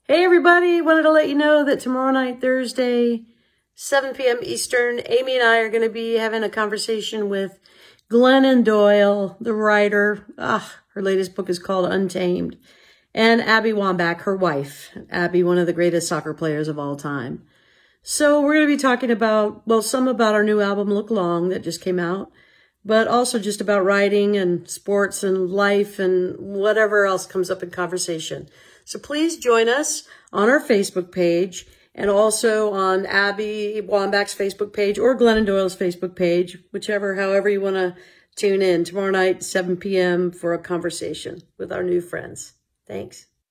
Hey everybody, wanted to let you know that tomorrow night, Thursday, 7 p.m. Eastern, Amy and I are going to be having a conversation with Glennon Doyle, the writer. Her latest book is called Untamed. And Abby Wambach, her wife. Abby, one of the greatest soccer players of all time. So we're going to be talking about, some about our new album, Look Long, that just came out, but also just about writing and sports and life and whatever else comes up in conversation. So please join us on our Facebook page and also on Abby Wambach's Facebook page or Glennon Doyle's Facebook page, however you want to tune in tomorrow night, 7 p.m. for a conversation with our new friends. Thanks.